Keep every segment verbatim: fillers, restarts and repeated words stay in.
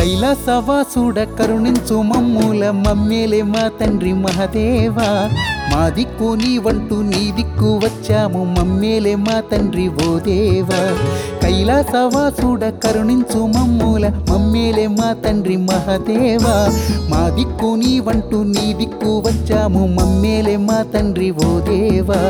కైలాసవాసుడ కరుణించు మమ్ముల మమ్మేలే మా తండ్రి మహదేవా మా దిక్కు నీవంటూ నీ దిక్కు వచ్చాము మమ్మేలే మా తండ్రి ఓ దేవా కైలాసవాసుడ కరుణించు మమ్ముల మమ్మేలే మా తండ్రి మహదేవా మా దిక్కు నీవంటూ నీ దిక్కు వచ్చాము మమ్మేలే మా తండ్రి ఓ దేవా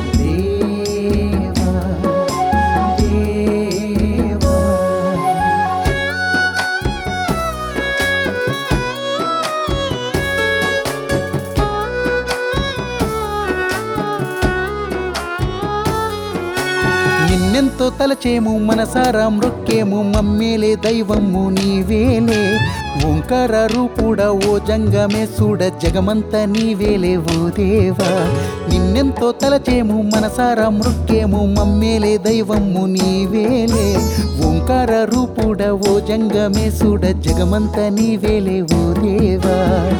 నిన్నెంతో తలచేము మనసారా మృక్కేము మమ్మేలే దైవము నీవేలే ఓంకార రూపుడ ఓ జంగమేశుడ జగమంత నీవేలే ఓ దేవా నిన్నెంతో తలచేము మనసారా మృక్కేము మమ్మేలే దైవము నీవేలే ఓంకార రూపుడ ఓ జంగమేశుడ జగమంత నీవేలే ఓ దేవా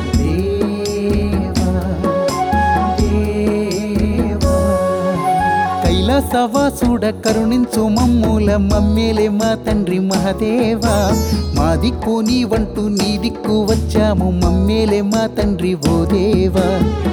కైలాసవాసుడ కరుణించు మమ్ముల మమ్మేలే మా తండ్రి మహదేవా మా దిక్కు నీవంటూ నీ దిక్కు వచ్చాము మమ్మేలే మా తండ్రి ఓ దేవా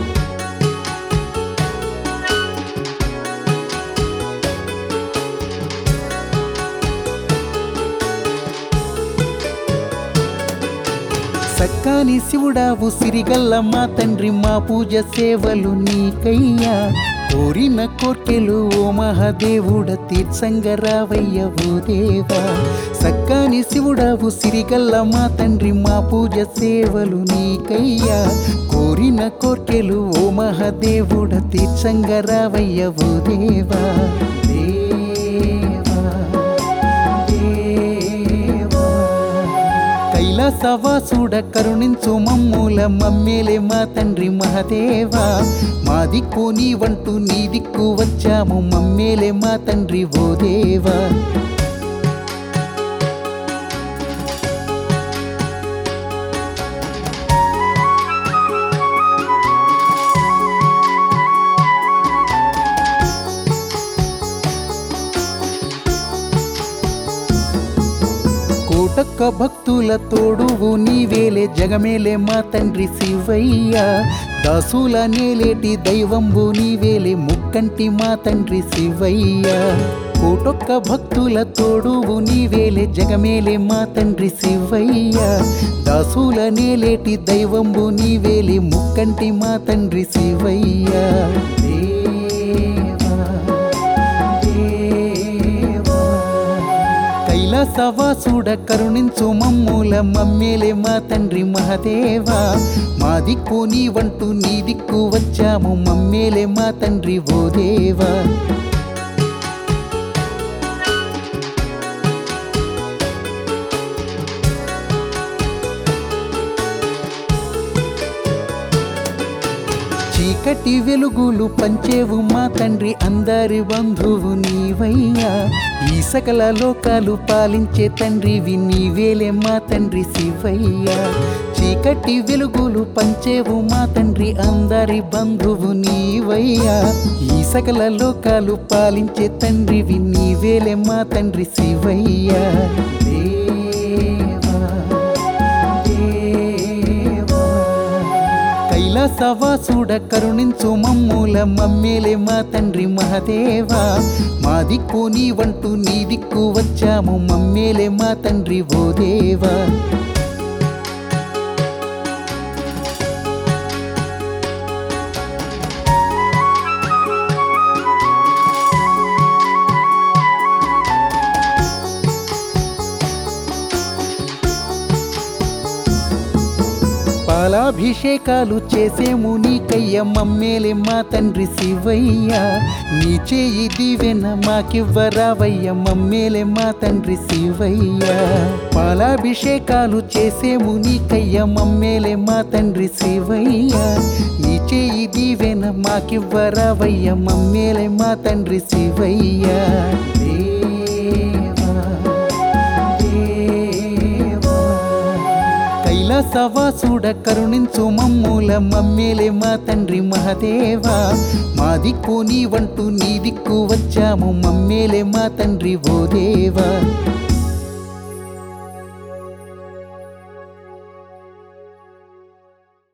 సక్కాని శివుడావు సిరిగల్ల మా తండ్రి మా పూజ సేవలు నీకయ్యా కోరిన కోర్కెలు ఓ మహాదేవుడ తీర్చంగరావయ్య ఓ దేవా సక్కాని శివుడావు సిరిగల్ల మా తండ్రి మా పూజ సేవలు నీకయ్యా కోరిన కోర్కెలు ఓ మహాదేవుడ తీర్చంగరావయ్య ఓ దేవా కైలాసవాసుడ కరుణించు మమ్ముల మమ్మేలే మా తండ్రి మహదేవా మా దిక్కు నీవంటూ నీ దిక్కు వచ్చాము మమ్మేలే మా తండ్రి ఓ దేవా కోటొక్క భక్తుల తోడువు నీవేలే జగమేలే మా తండ్రి శివయ్య దాసుల నేలేటి దైవంబు నీవేలే ముక్కంటి మా తండ్రి శివయ్య కోటొక్క భక్తుల తోడువు నీవేలే జగమేలే మా తండ్రి శివయ్య దాసుల నేలేటి దైవంబు నీవేలే ముక్కంటి మా తండ్రి శివయ్య కైలాసవాసుడ కరుణించు మమ్ముల మమ్మేలే మా తండ్రి మహదేవా మా దిక్కు నీవంటూ నీ దిక్కు వచ్చాము మమ్మేలే మా తండ్రి ఓ దేవా చీకటి వెలుగులు పంచేవు మా తండ్రి అందరి బంధువు నీవయ్యా ఈ సకల లోకాలు పాలించే తండ్రివి నీవేలే మా తండ్రి శివయ్య చీకటి వెలుగులు పంచేవు మా తండ్రి అందరి బంధువు నీవయ్యా ఈ సకల లోకాలు పాలించే తండ్రివి నీవేలే మా తండ్రి శివయ్య కైలాసవాసుడ కరుణించు మమ్ముల మమ్మేలే మా తండ్రి మహదేవా మా దిక్కు నీవంటూ నీ దిక్కు వచ్చాము మమ్మేలే మా తండ్రి ఓ దేవా పాలాభిషేకాలు చేసేము నీకయ్య మమ్మేలే మా తండ్రి శివయ్య నీ చేయి దీవెన మాకివ్వరావయ్య మమ్మేలే మా తండ్రి శివయ్య పాలాభిషేకాలు చేసేము నీకయ్య మమ్మేలే మా తండ్రి శివయ్య నీ చేయి దీవెన మాకివ్వరావయ్య మమ్మేలే మా తండ్రి శివయ్య కైలాసవాసుడ కరుణించు మమ్ముల మమ్మేలే మా తండ్రి మహదేవా మా దిక్కు నీవంటూ నీ దిక్కు వచ్చాము మమ్మేలే మా తండ్రి ఓ దేవా